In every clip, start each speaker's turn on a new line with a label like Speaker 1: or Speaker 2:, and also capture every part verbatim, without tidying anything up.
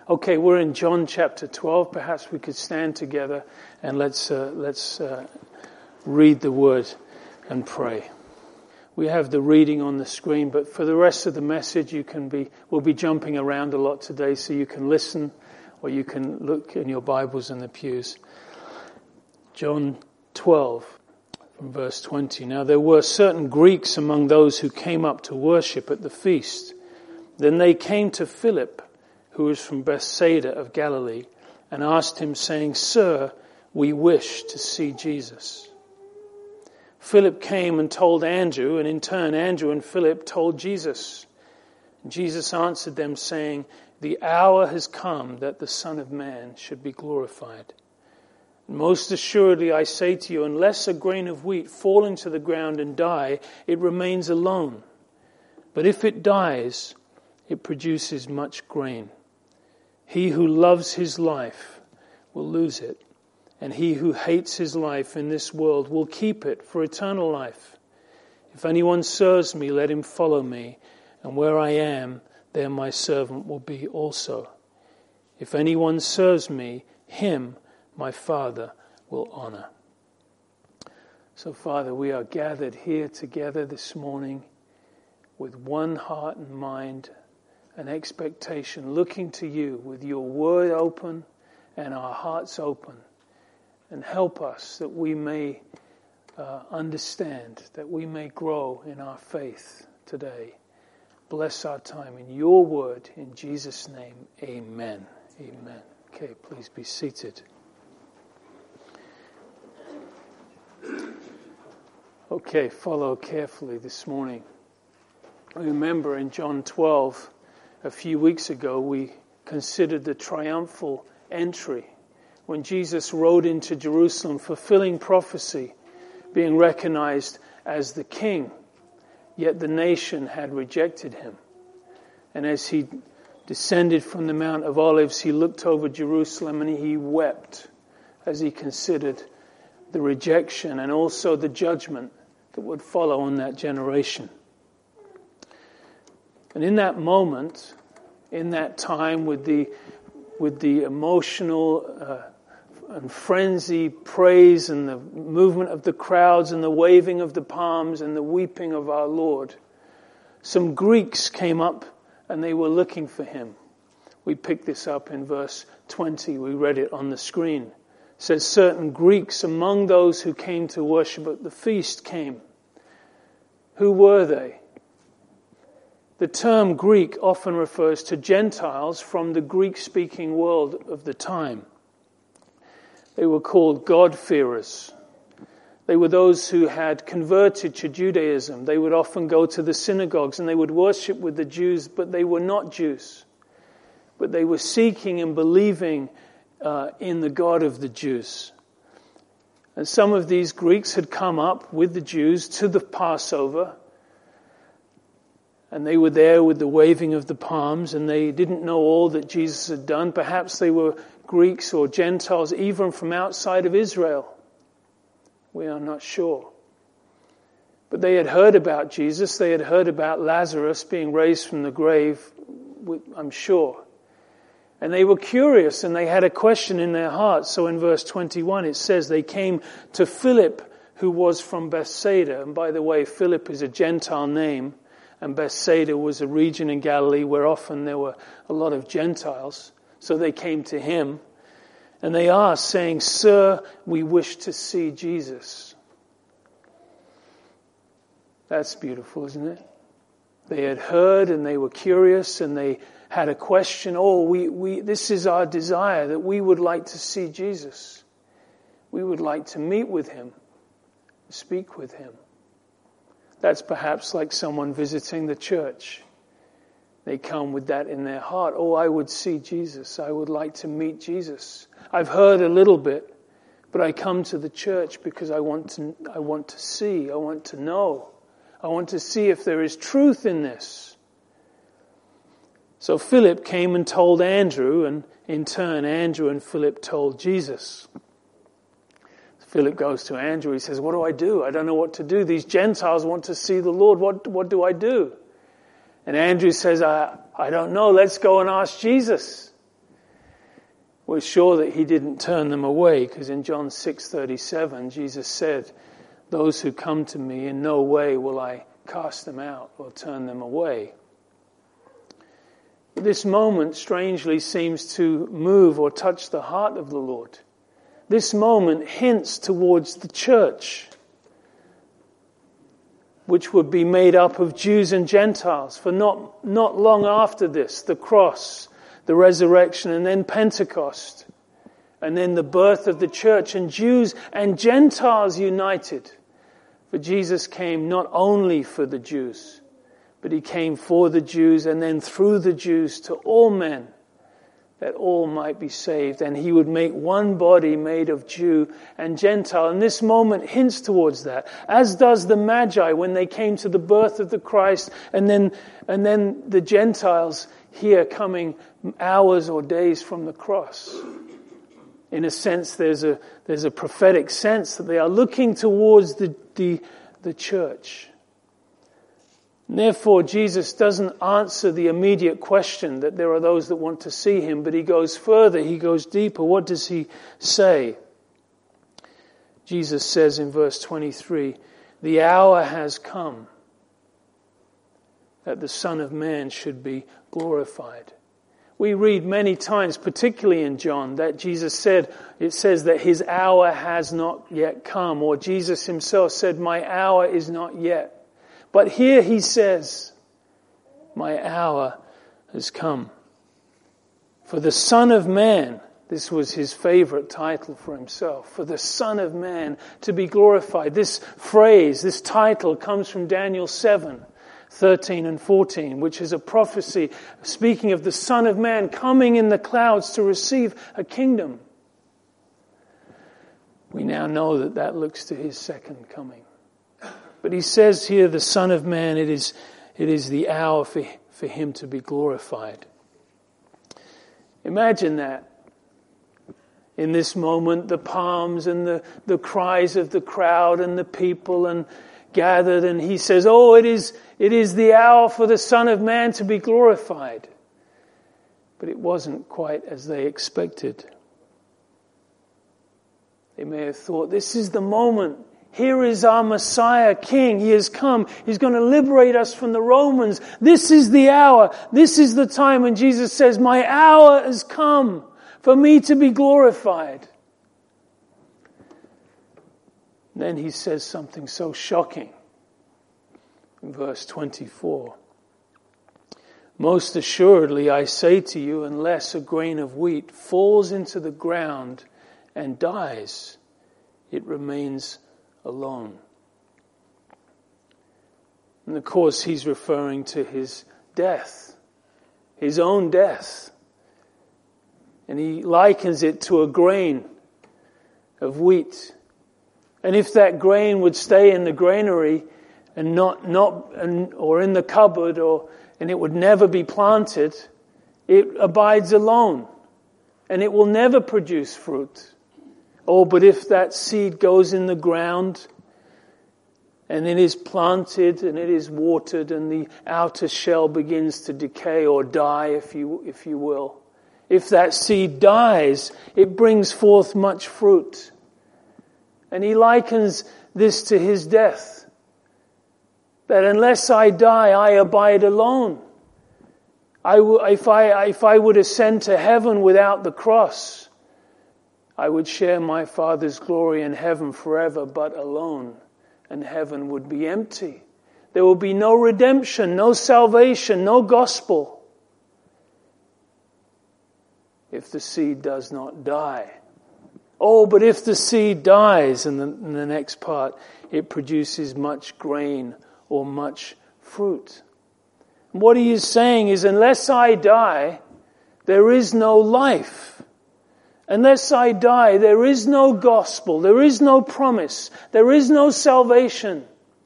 Speaker 1: Okay, we're in John chapter twelve. Perhaps we could stand together and let's uh, let's uh, read the word and pray. We have the reading on the screen, but for the rest of the message, you can be we'll be jumping around a lot today, so you can listen or you can look in your Bibles in the pews. John twelve, from verse twenty. Now there were certain Greeks among those who came up to worship at the feast. Then they came to Philip, who was from Bethsaida of Galilee, and asked him, saying, Sir, we wish to see Jesus. Philip came and told Andrew, and in turn Andrew and Philip told Jesus. And Jesus answered them, saying, The hour has come that the Son of Man should be glorified. And most assuredly I say to you, unless a grain of wheat fall into the ground and die, it remains alone. But if it dies, it produces much grain. He who loves his life will lose it, and he who hates his life in this world will keep it for eternal life. If anyone serves me, let him follow me, and where I am, there my servant will be also. If anyone serves me, him my Father will honor. So, Father, we are gathered here together this morning with one heart and mind, an expectation, looking to you with your word open and our hearts open. And help us that we may uh, understand, that we may grow in our faith today. Bless our time in your word. In Jesus' name, amen. Amen. Okay, please be seated. Okay, follow carefully this morning. Remember in John twelve, a few weeks ago, we considered the triumphal entry when Jesus rode into Jerusalem, fulfilling prophecy, being recognized as the king. Yet the nation had rejected him. And as he descended from the Mount of Olives, he looked over Jerusalem and he wept as he considered the rejection and also the judgment that would follow on that generation. And in that moment, in that time, with the with the emotional uh, and frenzy praise and the movement of the crowds and the waving of the palms and the weeping of our Lord, some Greeks came up and they were looking for him. We picked this up in verse twenty. We read it on the screen. It says, certain Greeks among those who came to worship at the feast came. Who were they? The term Greek often refers to Gentiles from the Greek-speaking world of the time. They were called God-fearers. They were those who had converted to Judaism. They would often go to the synagogues and they would worship with the Jews, but they were not Jews. But they were seeking and believing uh, in the God of the Jews. And some of these Greeks had come up with the Jews to the Passover, and they were there with the waving of the palms, and they didn't know all that Jesus had done. Perhaps they were Greeks or Gentiles, even from outside of Israel. We are not sure. But they had heard about Jesus. They had heard about Lazarus being raised from the grave, I'm sure. And they were curious, and they had a question in their hearts. So in verse twenty-one it says, they came to Philip, who was from Bethsaida. And by the way, Philip is a Gentile name. And Bethsaida was a region in Galilee where often there were a lot of Gentiles. So they came to him. And they asked, saying, Sir, we wish to see Jesus. That's beautiful, isn't it? They had heard and they were curious and they had a question. Oh, we, we, this is our desire, that we would like to see Jesus. We would like to meet with him, speak with him. That's perhaps like someone visiting the church. They come with that in their heart. Oh, I would see Jesus. I would like to meet Jesus. I've heard a little bit, but I come to the church because I want to, I want to see. I want to know. I want to see if there is truth in this. So Philip came and told Andrew, and in turn, Andrew and Philip told Jesus. Philip goes to Andrew. He says, what do I do? I don't know what to do. These Gentiles want to see the Lord. What, what do I do? And Andrew says, I, I don't know. Let's go and ask Jesus. We're sure that he didn't turn them away, because in John six thirty-seven, Jesus said, "Those who come to me, in no way will I cast them out or turn them away." This moment strangely seems to move or touch the heart of the Lord. This moment hints towards the church, which would be made up of Jews and Gentiles. For not, not long after this, the cross, the resurrection, and then Pentecost, and then the birth of the church, and Jews and Gentiles united. For Jesus came not only for the Jews, but he came for the Jews and then through the Jews to all men, that all might be saved. And he would make one body made of Jew and Gentile. And this moment hints towards that, as does the Magi when they came to the birth of the Christ, and then, and then the Gentiles here coming hours or days from the cross. In a sense, there's a, there's a prophetic sense that they are looking towards the, the, the church. Therefore, Jesus doesn't answer the immediate question that there are those that want to see him, but he goes further, he goes deeper. What does he say? Jesus says in verse twenty-three, "The hour has come that the Son of Man should be glorified." We read many times, particularly in John, that Jesus said, it says that his hour has not yet come, or Jesus himself said, "My hour is not yet." But here he says, "My hour has come." For the Son of Man, this was his favorite title for himself, for the Son of Man to be glorified. This phrase, this title comes from Daniel seven, thirteen and fourteen, which is a prophecy speaking of the Son of Man coming in the clouds to receive a kingdom. We now know that that looks to his second coming. But he says here, the Son of Man, it is, it is the hour for, for him to be glorified. Imagine that. In this moment, the palms and the, the cries of the crowd and the people and gathered, and he says, "Oh, it is, it is the hour for the Son of Man to be glorified." But it wasn't quite as they expected. They may have thought, this is the moment. Here is our Messiah King. He has come. He's going to liberate us from the Romans. This is the hour. This is the time. And Jesus says, "My hour has come for me to be glorified." Then he says something so shocking in verse twenty-four. "Most assuredly I say to you, unless a grain of wheat falls into the ground and dies, it remains alone." And of course he's referring to his death, his own death. And he likens it to a grain of wheat. And if that grain would stay in the granary and not, not, and, or in the cupboard, or, and it would never be planted, it abides alone. And it will never produce fruit. Oh, but if that seed goes in the ground and it is planted and it is watered and the outer shell begins to decay or die, if you, if you will. If that seed dies, it brings forth much fruit. And he likens this to his death. That unless I die, I abide alone. I w- if I, if I would ascend to heaven without the cross, I would share my Father's glory in heaven forever, but alone, and heaven would be empty. There will be no redemption, no salvation, no gospel, if the seed does not die. Oh, but if the seed dies, in the, in the next part, it produces much grain or much fruit. What he is saying is, unless I die, there is no life. Unless I die, there is no gospel, there is no promise, there is no salvation.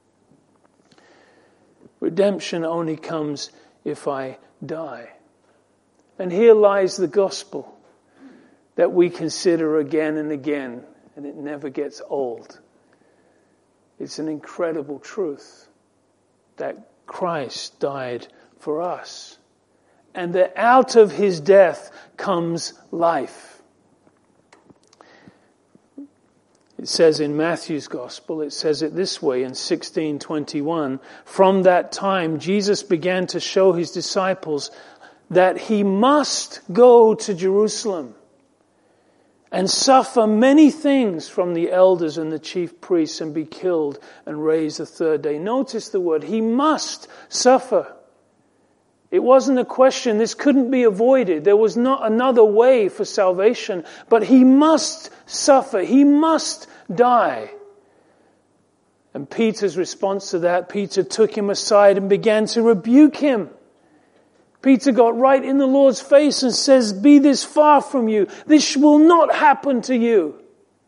Speaker 1: Redemption only comes if I die. And here lies the gospel that we consider again and again, and it never gets old. It's an incredible truth that Christ died for us, and that out of his death comes life. It says in Matthew's Gospel, it says it this way in sixteen twenty-one, from that time Jesus began to show his disciples that he must go to Jerusalem and suffer many things from the elders and the chief priests and be killed and raised the third day. Notice the word, he must suffer. It wasn't a question, this couldn't be avoided. There was not another way for salvation, but he must suffer. He must die. And Peter's response to that, Peter took him aside and began to rebuke him. Peter got right in the Lord's face and says, be this far from you. This will not happen to you.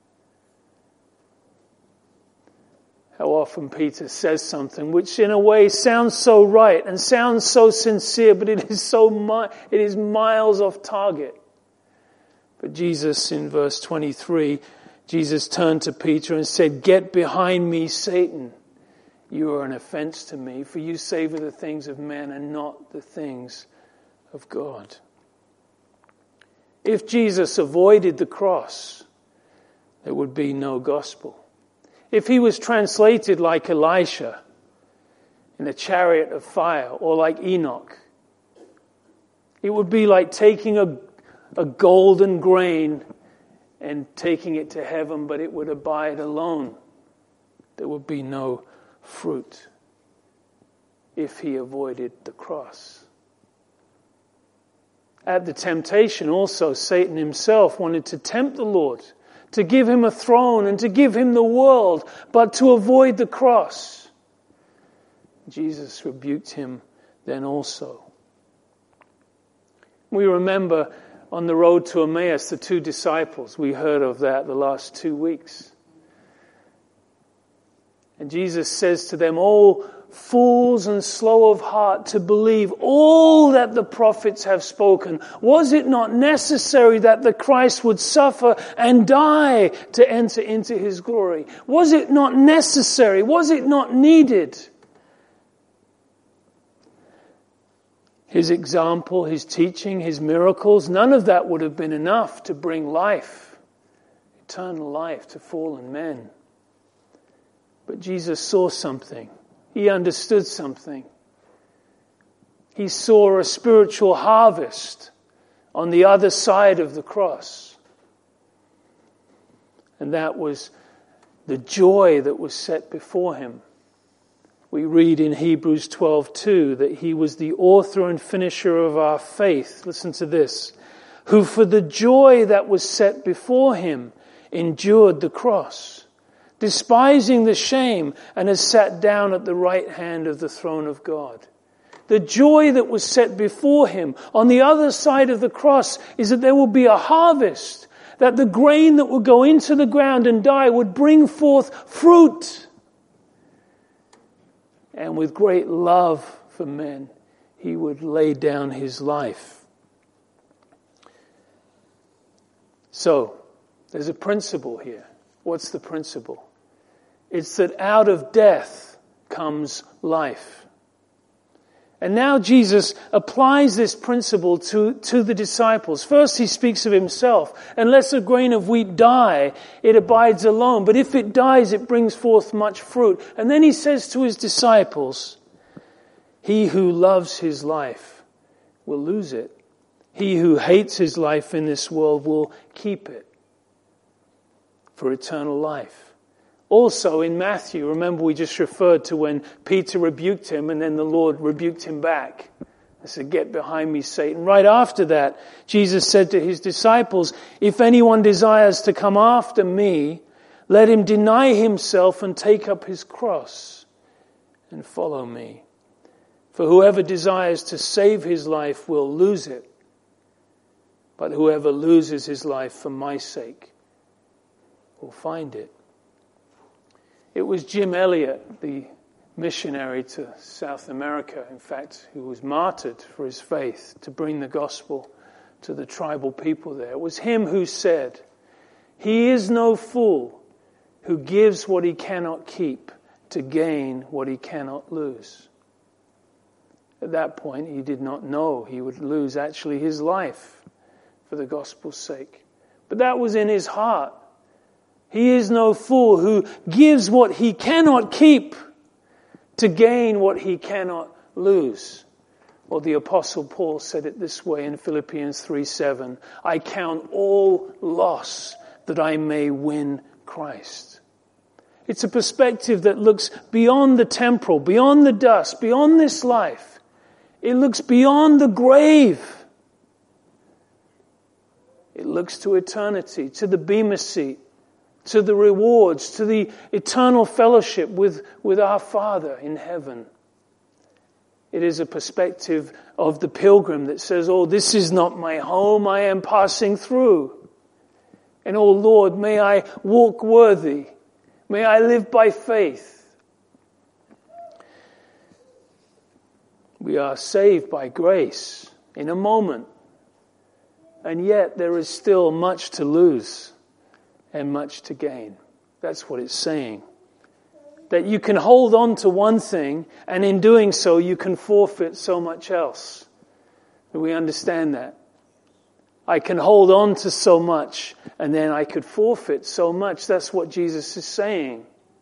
Speaker 1: How often Peter says something which in a way sounds so right and sounds so sincere, but it is so mi- it is miles off target. But Jesus, in verse twenty-three, Jesus turned to Peter and said, get behind me, Satan. You are an offense to me, for you savor the things of men and not the things of God. If Jesus avoided the cross, there would be no gospel. If he was translated like Elisha in a chariot of fire, or like Enoch, it would be like taking a, a golden grain and taking it to heaven, but it would abide alone. There would be no fruit if he avoided the cross. At the temptation also, Satan himself wanted to tempt the Lord, to give him a throne and to give him the world, but to avoid the cross. Jesus rebuked him then also. We remember on the road to Emmaus, the two disciples. We heard of that the last two weeks. And Jesus says to them, "Oh, fools and slow of heart to believe all that the prophets have spoken. Was it not necessary that the Christ would suffer and die to enter into his glory? Was it not necessary? Was it not needed?" His example, his teaching, his miracles, none of that would have been enough to bring life, eternal life to fallen men. But Jesus saw something. He understood something. He saw a spiritual harvest on the other side of the cross. And that was the joy that was set before him. We read in Hebrews twelve two that he was the author and finisher of our faith. Listen to this. Who for the joy that was set before him endured the cross, despising the shame, and has sat down at the right hand of the throne of God. The joy that was set before him on the other side of the cross is that there will be a harvest, that the grain that would go into the ground and die would bring forth fruit. And with great love for men, he would lay down his life. So, there's a principle here. What's the principle? It's that out of death comes life. And now Jesus applies this principle to, to the disciples. First he speaks of himself. Unless a grain of wheat die, it abides alone. But if it dies, it brings forth much fruit. And then he says to his disciples, he who loves his life will lose it. He who hates his life in this world will keep it for eternal life. Also in Matthew, remember we just referred to when Peter rebuked him and then the Lord rebuked him back. I said, "Get behind me, Satan." Right after that, Jesus said to his disciples, "If anyone desires to come after me, let him deny himself and take up his cross and follow me. For whoever desires to save his life will lose it. But whoever loses his life for my sake will find it." It was Jim Elliot, the missionary to South America, in fact, who was martyred for his faith to bring the gospel to the tribal people there. It was him who said, "He is no fool who gives what he cannot keep to gain what he cannot lose." At that point, he did not know he would lose actually his life for the gospel's sake. But that was in his heart. He is no fool who gives what he cannot keep to gain what he cannot lose. Or the Apostle Paul said it this way in Philippians three seven, I count all loss that I may win Christ. It's a perspective that looks beyond the temporal, beyond the dust, beyond this life. It looks beyond the grave. It looks to eternity, to the bema seat, to the rewards, to the eternal fellowship with, with our Father in heaven. It is a perspective of the pilgrim that says, oh, this is not my home, I am passing through. And oh Lord, may I walk worthy. May I live by faith. We are saved by grace in a moment. And yet there is still much to lose and much to gain. That's what it's saying. That you can hold on to one thing, and in doing so you can forfeit so much else. Do we understand that? I can hold on to so much, and then I could forfeit so much. That's what Jesus is saying.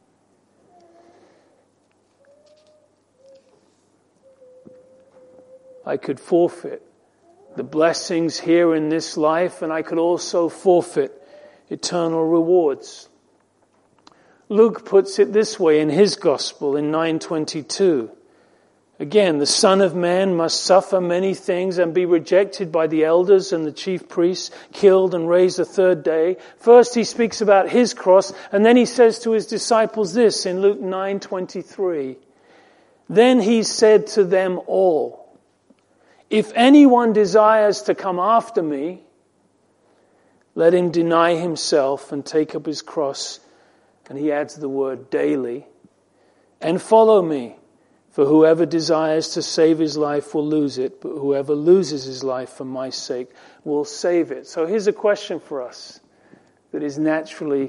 Speaker 1: I could forfeit the blessings here in this life, and I could also forfeit eternal rewards. Luke puts it this way in his gospel in nine twenty-two. Again, the Son of Man must suffer many things and be rejected by the elders and the chief priests, killed and raised the third day. First he speaks about his cross, and then he says to his disciples this in Luke nine twenty-three. Then he said to them all, if anyone desires to come after me, let him deny himself and take up his cross. And he adds the word daily. And follow me. For whoever desires to save his life will lose it. But whoever loses his life for my sake will save it. So here's a question for us that is naturally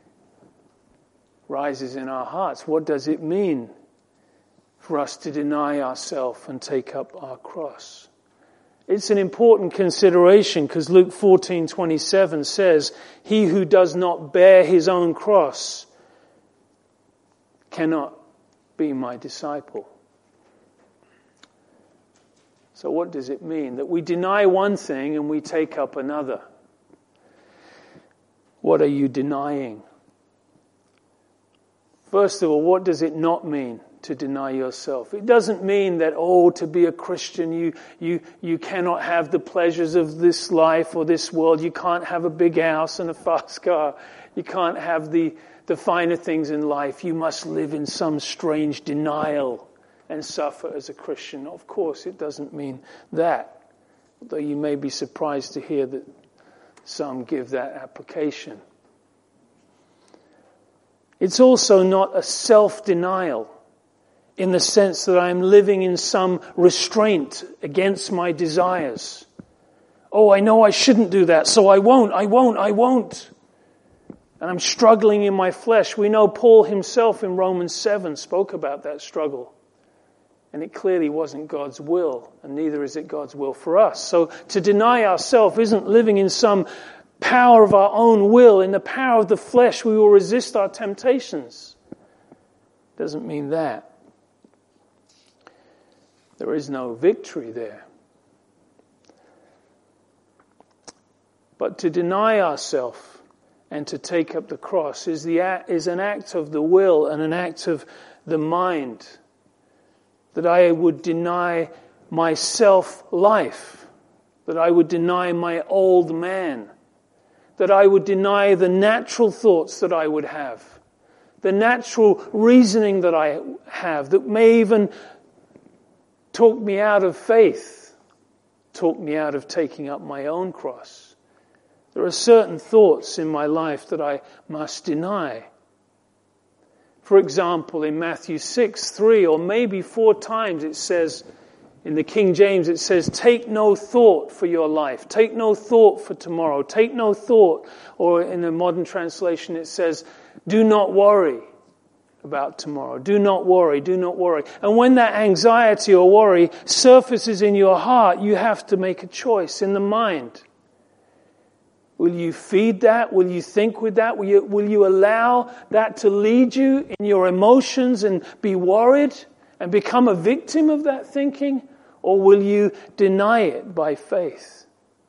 Speaker 1: rises in our hearts. What does it mean for us to deny ourselves and take up our cross? It's an important consideration because Luke fourteen twenty-seven says, he who does not bear his own cross cannot be my disciple. So what does it mean? That we deny one thing and we take up another. What are you denying? First of all, what does it not mean to deny yourself? It doesn't mean that, oh, to be a Christian, you, you, you cannot have the pleasures of this life or this world. You can't have a big house and a fast car. You can't have the, the finer things in life. You must live in some strange denial and suffer as a Christian. Of course, it doesn't mean that. Although you may be surprised to hear that some give that application. It's also not a self-denial in the sense that I'm living in some restraint against my desires. Oh, I know I shouldn't do that, so I won't, I won't, I won't. And I'm struggling in my flesh. We know Paul himself in Romans seven spoke about that struggle. And it clearly wasn't God's will, and neither is it God's will for us. So to deny ourselves isn't living in some power of our own will. In the power of the flesh, we will resist our temptations. Doesn't mean that. There is no victory there. But to deny ourselves and to take up the cross is the act, is an act of the will and an act of the mind. That I would deny myself life. That I would deny my old man. That I would deny the natural thoughts that I would have. The natural reasoning that I have that may even talk me out of faith, talk me out of taking up my own cross. There are certain thoughts in my life that I must deny. For example, in Matthew six, three, or maybe four times it says, in the King James it says, take no thought for your life. Take no thought for tomorrow. Take no thought. Or in a modern translation it says, do not worry about tomorrow. Do not worry. Do not worry. And when that anxiety or worry surfaces in your heart, you have to make a choice in the mind. Will you feed that? Will you think with that? Will you, will you allow that to lead you in your emotions and be worried and become a victim of that thinking? Or will you deny it by faith?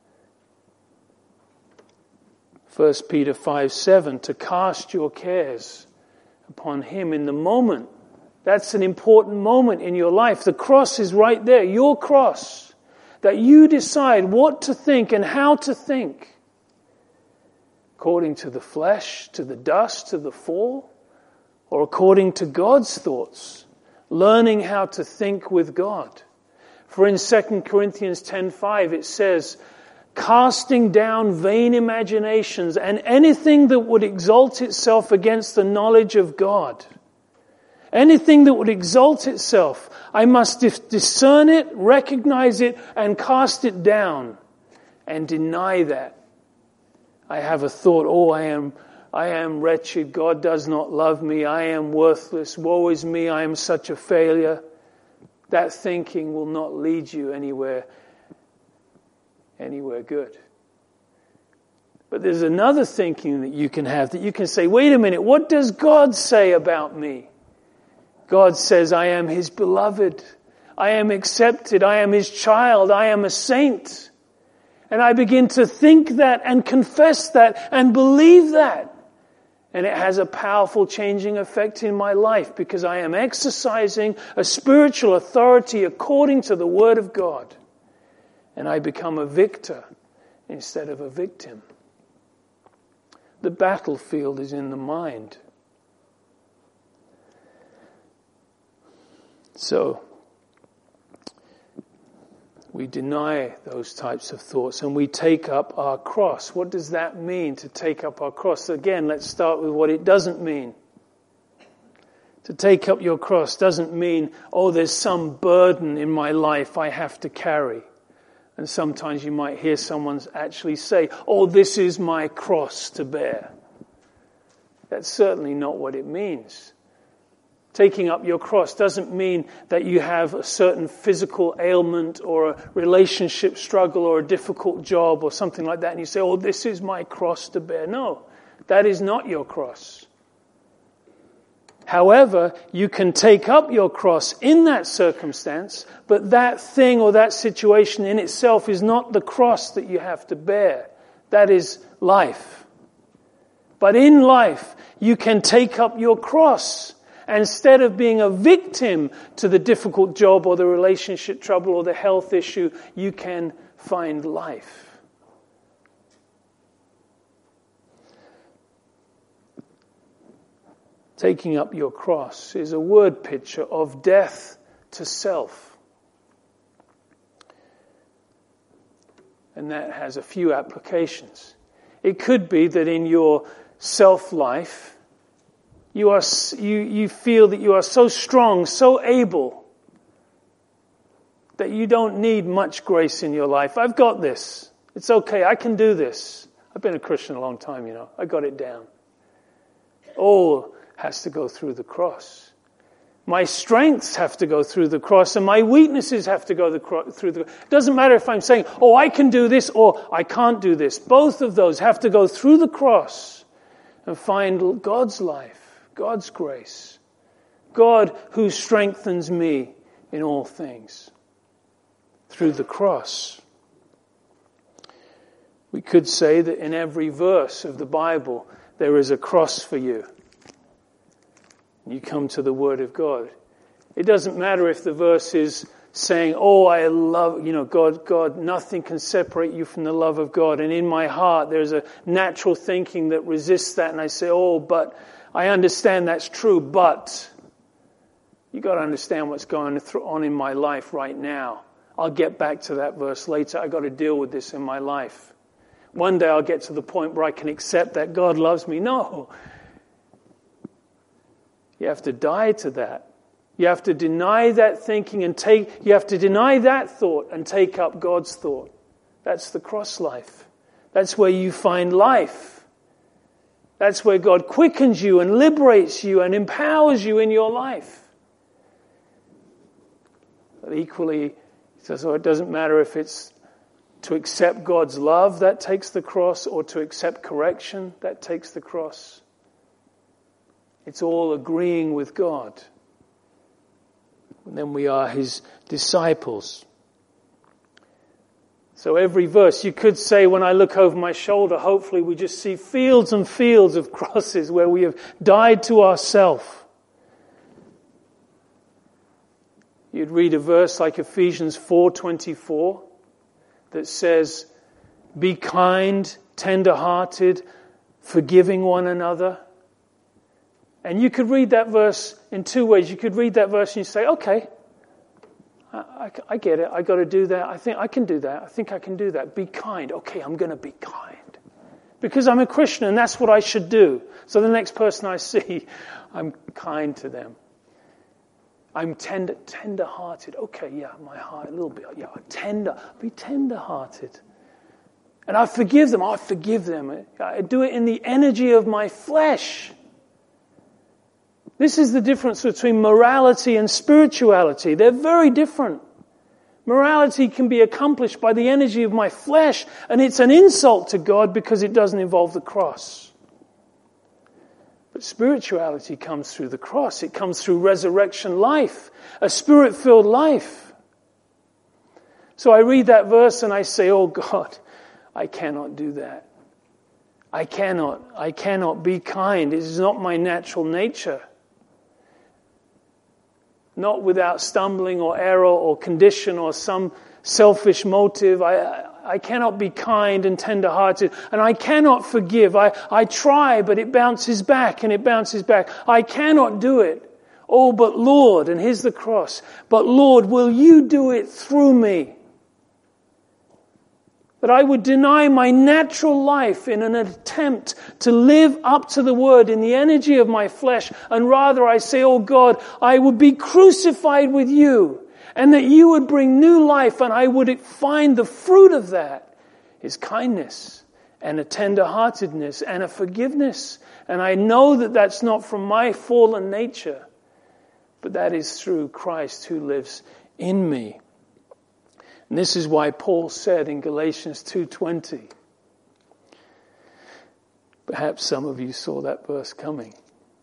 Speaker 1: First Peter five seven, to cast your cares upon Him in the moment. That's an important moment in your life. The cross is right there, your cross. That you decide what to think and how to think. According to the flesh, to the dust, to the fall, or according to God's thoughts, learning how to think with God. For in Second Corinthians ten five it says, casting down vain imaginations and anything that would exalt itself against the knowledge of God. Anything that would exalt itself, I must discern it, recognize it, and cast it down and deny that. I have a thought, oh, I am, I am wretched. God does not love me. I am worthless. Woe is me. I am such a failure. That thinking will not lead you anywhere, anywhere good. But there's another thinking that you can have, that you can say, wait a minute, what does God say about me? God says, I am His beloved. I am accepted. I am His child. I am a saint. And I begin to think that and confess that and believe that. And it has a powerful changing effect in my life because I am exercising a spiritual authority according to the Word of God. And I become a victor instead of a victim. The battlefield is in the mind. So, we deny those types of thoughts and we take up our cross. What does that mean, to take up our cross? Again, let's start with what it doesn't mean. To take up your cross doesn't mean, oh, there's some burden in my life I have to carry. And sometimes you might hear someone actually say, oh, this is my cross to bear. That's certainly not what it means. Taking up your cross doesn't mean that you have a certain physical ailment or a relationship struggle or a difficult job or something like that and you say, oh, this is my cross to bear. No, that is not your cross. However, you can take up your cross in that circumstance, but that thing or that situation in itself is not the cross that you have to bear. That is life. But in life, you can take up your cross. Instead of being a victim to the difficult job or the relationship trouble or the health issue, you can find life. Taking up your cross is a word picture of death to self. And that has a few applications. It could be that in your self-life, You are, you, you feel that you are so strong, so able, that you don't need much grace in your life. I've got this. It's okay. I can do this. I've been a Christian a long time, you know. I got it down. All has to go through the cross. My strengths have to go through the cross and my weaknesses have to go the cro- through the cross. It doesn't matter if I'm saying, oh, I can do this or I can't do this. Both of those have to go through the cross and find God's life. God's grace. God who strengthens me in all things. Through the cross. We could say that in every verse of the Bible there is a cross for you. You come to the Word of God. It doesn't matter if the verse is saying, oh, I love, you know, God, God, nothing can separate you from the love of God. And in my heart there's a natural thinking that resists that and I say, oh, but I understand that's true, but you got to understand what's going on in my life right now. I'll get back to that verse later. I got to deal with this in my life. One day I'll get to the point where I can accept that God loves me. No. You have to die to that. You have to deny that thinking and take, you have to deny that thought and take up God's thought. That's the cross life. That's where you find life. That's where God quickens you and liberates you and empowers you in your life. But equally, he says, oh, it doesn't matter if it's To accept God's love, that takes the cross, or to accept correction, that takes the cross. It's all agreeing with God. And then we are his disciples. So every verse, you could say, when I look over my shoulder, hopefully we just see fields and fields of crosses where we have died to ourselves. You'd read a verse like Ephesians four twenty-four that says, be kind, tender-hearted, forgiving one another. And you could read that verse in two ways. You could read that verse and you say, okay, I, I, I get it. I got to do that. I think I can do that. I think I can do that. Be kind. Okay, I'm going to be kind. Because I'm a Christian and that's what I should do. So the next person I see, I'm kind to them. I'm tender, tender-hearted. Okay, yeah, my heart a little bit. Yeah, tender. Be tender-hearted. And I forgive them. I forgive them. I do it in the energy of my flesh. This is the difference between morality and spirituality. They're very different. Morality can be accomplished by the energy of my flesh, and it's an insult to God because it doesn't involve the cross. But spirituality comes through the cross. It comes through resurrection life, a spirit-filled life. So I read that verse and I say, oh God, I cannot do that. I cannot. I cannot be kind. It is not my natural nature. Not without stumbling or error or condition or some selfish motive. I I cannot be kind and tender-hearted. And I cannot forgive. I, I try, but it bounces back and it bounces back. I cannot do it. Oh, but Lord, and here's the cross. But Lord, will you do it through me? That I would deny my natural life in an attempt to live up to the word in the energy of my flesh. And rather I say, oh God, I would be crucified with you. And that you would bring new life and I would find the fruit of that is kindness and a tender-heartedness and a forgiveness. And I know that that's not from my fallen nature, but that is through Christ who lives in me. And this is why Paul said in Galatians two twenty, perhaps some of you saw that verse coming.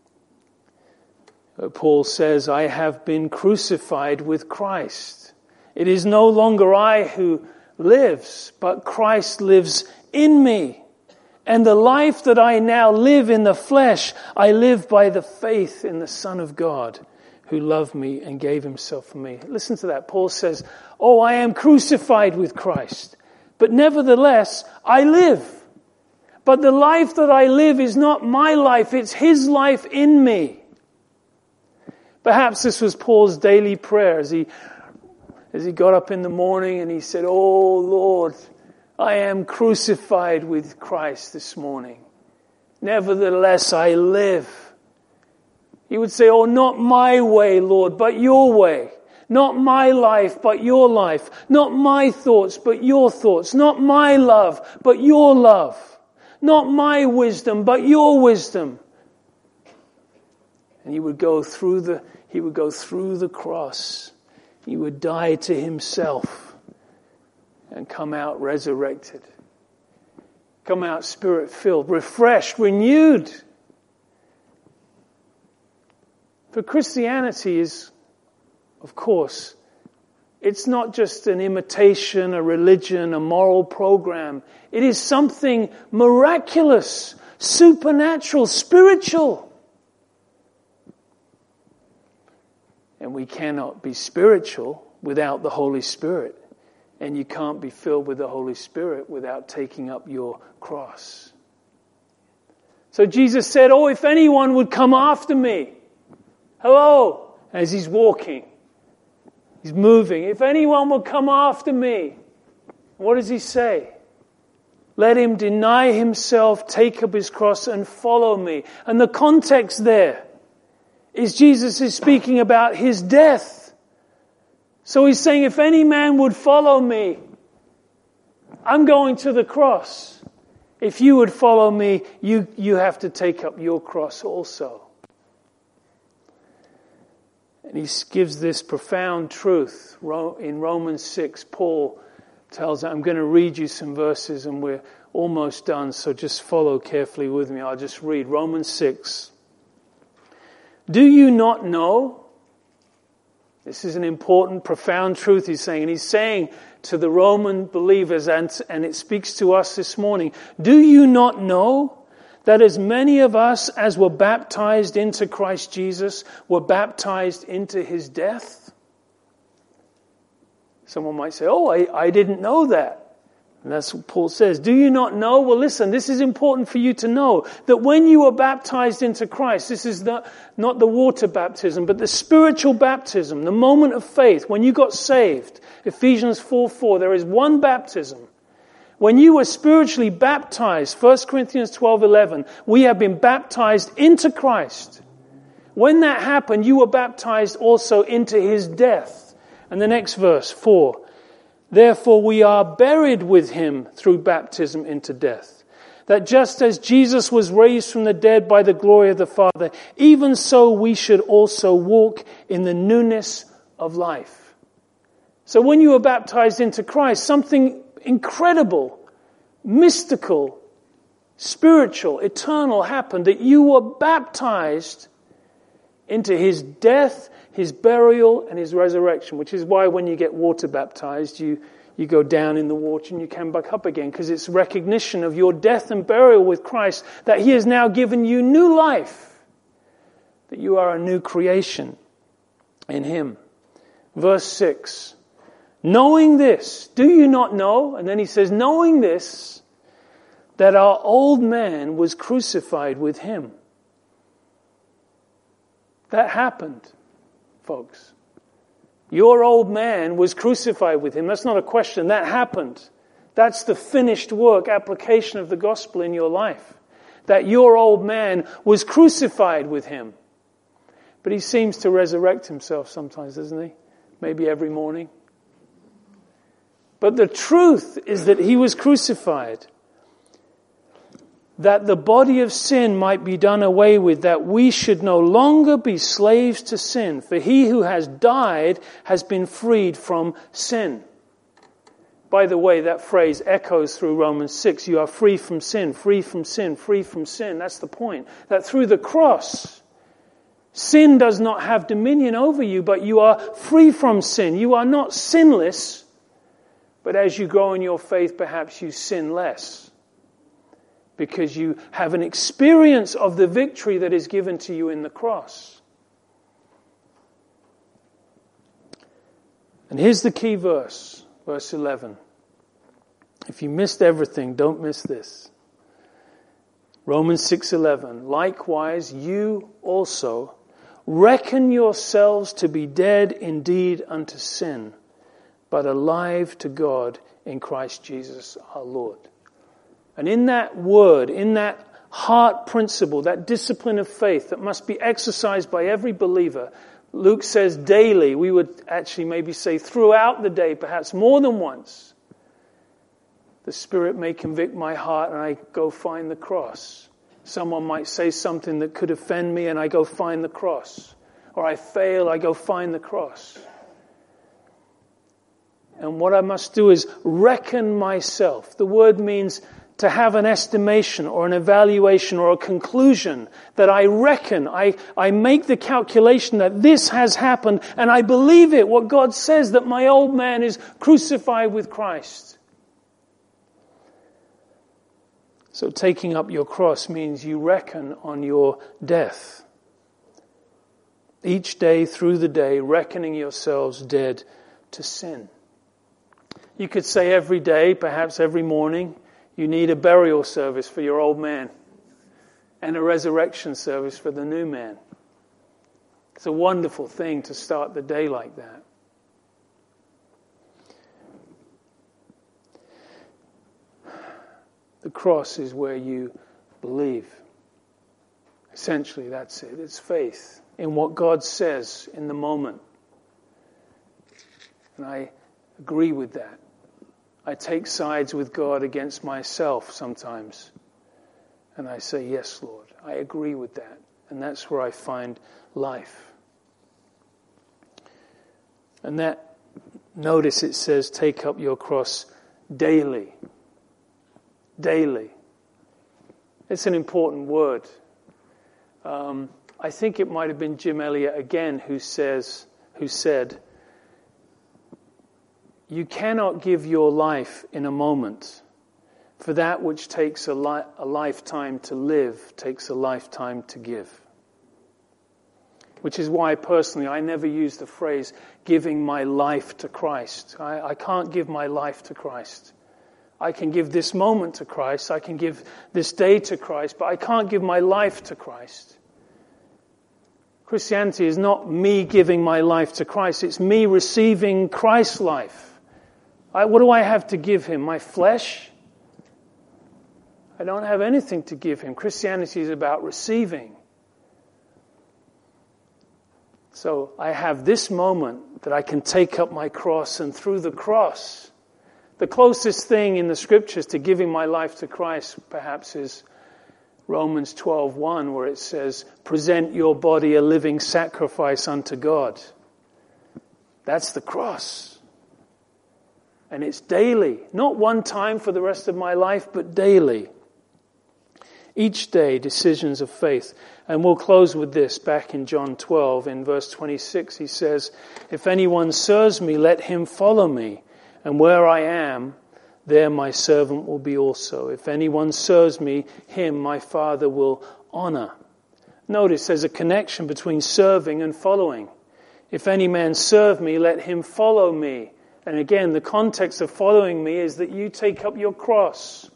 Speaker 1: Paul says, I have been crucified with Christ. It is no longer I who lives, but Christ lives in me. And the life that I now live in the flesh, I live by the faith in the Son of God who loved me and gave himself for me. Listen to that. Paul says, oh, I am crucified with Christ, but nevertheless, I live. But the life that I live is not my life, it's his life in me. Perhaps this was Paul's daily prayer as he, as he got up in the morning and he said, oh Lord, I am crucified with Christ this morning. Nevertheless, I live. He would say, oh, not my way, Lord, but your way. Not my life, but your life. Not my thoughts, but your thoughts. Not my love, but your love. Not my wisdom, but your wisdom. And he would go through the, he would go through the cross. He would die to himself and come out resurrected. Come out spirit-filled, refreshed, renewed. For Christianity is, of course, it's not just an imitation, a religion, a moral program. It is something miraculous, supernatural, spiritual. And we cannot be spiritual without the Holy Spirit. And you can't be filled with the Holy Spirit without taking up your cross. So Jesus said, oh, if anyone would come after me. Hello, as he's walking. He's moving. If anyone will come after me. What does he say? Let him deny himself, take up his cross and follow me. And the context there is Jesus is speaking about his death. So he's saying, if any man would follow me, I'm going to the cross. If you would follow me, you, you have to take up your cross also. And he gives this profound truth. In Romans six, Paul tells us. I'm going to read you some verses and we're almost done, so just follow carefully with me. I'll just read Romans six. Do you not know? This is an important, profound truth he's saying. And he's saying to the Roman believers, and, and it speaks to us this morning, do you not know that as many of us as were baptized into Christ Jesus were baptized into his death? Someone might say, oh, I, I didn't know that. And that's what Paul says. Do you not know? Well, listen, this is important for you to know that when you were baptized into Christ, this is not, not the water baptism, but the spiritual baptism, the moment of faith, when you got saved. Ephesians four four, there is one baptism. When you were spiritually baptized, First Corinthians twelve eleven, we have been baptized into Christ. When that happened, you were baptized also into his death. And the next verse, four. Therefore we are buried with him through baptism into death, that just as Jesus was raised from the dead by the glory of the Father, even so we should also walk in the newness of life. So when you were baptized into Christ, something incredible, mystical, spiritual, eternal happened, that you were baptized into his death, his burial, and his resurrection, which is why when you get water baptized, you, you go down in the water and you come back up again, because it's recognition of your death and burial with Christ, that he has now given you new life, that you are a new creation in him. Verse six, knowing this, do you not know? And then he says, knowing this, that our old man was crucified with him. That happened, folks. Your old man was crucified with him. That's not a question. That happened. That's the finished work, application of the gospel in your life. That your old man was crucified with him. But he seems to resurrect himself sometimes, doesn't he? Maybe every morning. But the truth is that he was crucified, that the body of sin might be done away with, that we should no longer be slaves to sin. For he who has died has been freed from sin. By the way, that phrase echoes through Romans six. You are free from sin, free from sin, free from sin. That's the point. That through the cross, sin does not have dominion over you, but you are free from sin. You are not sinless, but as you grow in your faith, perhaps you sin less, because you have an experience of the victory that is given to you in the cross. And here's the key verse, verse eleven. If you missed everything, don't miss this. Romans six eleven. Likewise, you also reckon yourselves to be dead indeed unto sin, but alive to God in Christ Jesus our Lord. And in that word, in that heart principle, that discipline of faith that must be exercised by every believer, Luke says daily, we would actually maybe say throughout the day, perhaps more than once, the Spirit may convict my heart and I go find the cross. Someone might say something that could offend me and I go find the cross. Or I fail, I go find the cross. And what I must do is reckon myself. The word means to have an estimation or an evaluation or a conclusion, that I reckon, I, I make the calculation that this has happened and I believe it, what God says, that my old man is crucified with Christ. So taking up your cross means you reckon on your death. Each day through the day, reckoning yourselves dead to sin. You could say every day, perhaps every morning, you need a burial service for your old man and a resurrection service for the new man. It's a wonderful thing to start the day like that. The cross is where you believe. Essentially, that's it. It's faith in what God says in the moment. And I agree with that. I take sides with God against myself sometimes. And I say, yes, Lord, I agree with that. And that's where I find life. And that, notice it says, take up your cross daily. Daily. It's an important word. Um, I think it might have been Jim Elliot again who says, who said, "You cannot give your life in a moment, for that which takes a, li- a lifetime to live takes a lifetime to give." Which is why personally I never use the phrase giving my life to Christ. I, I can't give my life to Christ. I can give this moment to Christ, I can give this day to Christ, but I can't give my life to Christ. Christianity is not me giving my life to Christ, it's me receiving Christ's life. I, what do I have to give him? My flesh? I don't have anything to give him. Christianity is about receiving. So I have this moment that I can take up my cross, and through the cross, the closest thing in the scriptures to giving my life to Christ perhaps is Romans twelve one, where it says, "Present your body a living sacrifice unto God." That's the cross. And it's daily. Not one time for the rest of my life, but daily. Each day, decisions of faith. And we'll close with this back in John twelve. In verse twenty-six, he says, "If anyone serves me, let him follow me. And where I am, there my servant will be also. If anyone serves me, him my Father will honor." Notice there's a connection between serving and following. "If any man serve me, let him follow me." And again, the context of following me is that you take up your cross.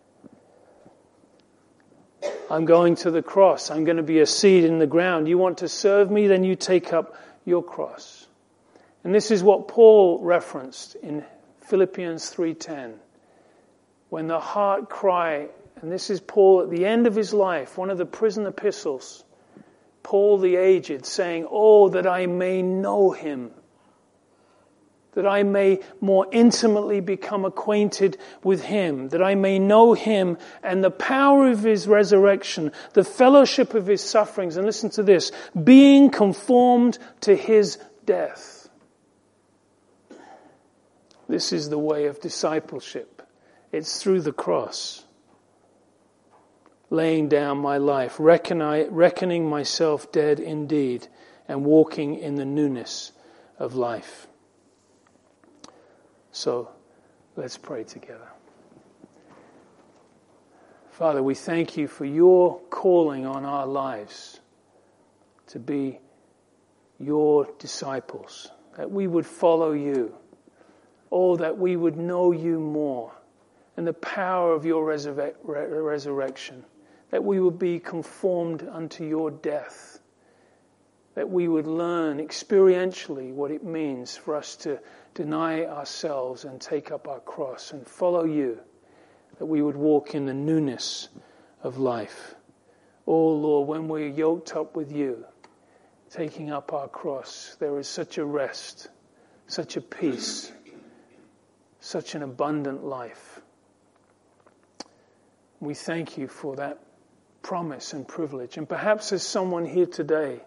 Speaker 1: I'm going to the cross. I'm going to be a seed in the ground. You want to serve me, then you take up your cross. And this is what Paul referenced in Philippians three ten. When the heart cry, and this is Paul at the end of his life, one of the prison epistles, Paul the aged saying, "Oh, that I may know him, that I may more intimately become acquainted with him, that I may know him and the power of his resurrection, the fellowship of his sufferings," and listen to this, "being conformed to his death." This is the way of discipleship. It's through the cross. Laying down my life, reckoning myself dead indeed, and walking in the newness of life. So, let's pray together. Father, we thank you for your calling on our lives to be your disciples, that we would follow you. Oh, that we would know you more and the power of your resurre- resurrection, that we would be conformed unto your death, that we would learn experientially what it means for us to deny ourselves and take up our cross and follow you, that we would walk in the newness of life. Oh Lord, when we're yoked up with you, taking up our cross, there is such a rest, such a peace, such an abundant life. We thank you for that promise and privilege. And perhaps there's someone here today,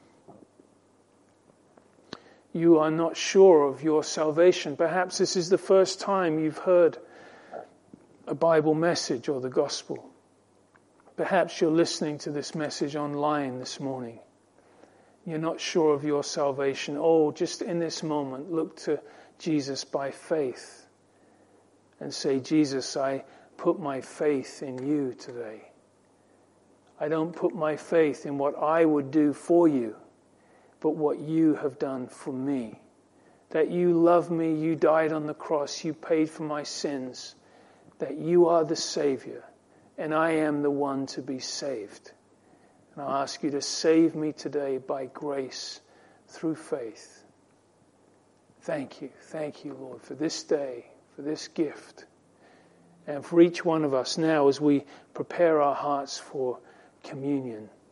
Speaker 1: you are not sure of your salvation. Perhaps this is the first time you've heard a Bible message or the gospel. Perhaps you're listening to this message online this morning. You're not sure of your salvation. Oh, just in this moment, look to Jesus by faith and say, "Jesus, I put my faith in you today. I don't put my faith in what I would do for you, but what you have done for me. That you love me, you died on the cross, you paid for my sins, that you are the Savior, and I am the one to be saved. And I ask you to save me today by grace through faith." Thank you, thank you, Lord, for this day, for this gift, and for each one of us now as we prepare our hearts for communion.